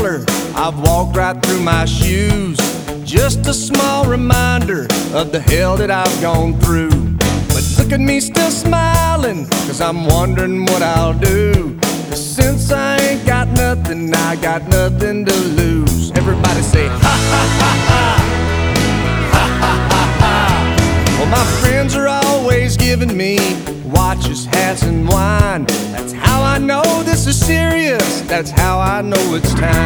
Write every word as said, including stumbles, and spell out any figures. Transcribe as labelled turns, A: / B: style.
A: dollar I've walked right through my shoes. Just a small reminder of the hell that I've gone through. But look at me still smiling, cause I'm wondering what I'll do. Since I ain't got nothing, I got nothing to lose. Everybody say ha ha ha ha, ha ha ha ha. Well, my friends are always giving me watches, hats, and wine. That's how I know this is serious, that's how I know it's time.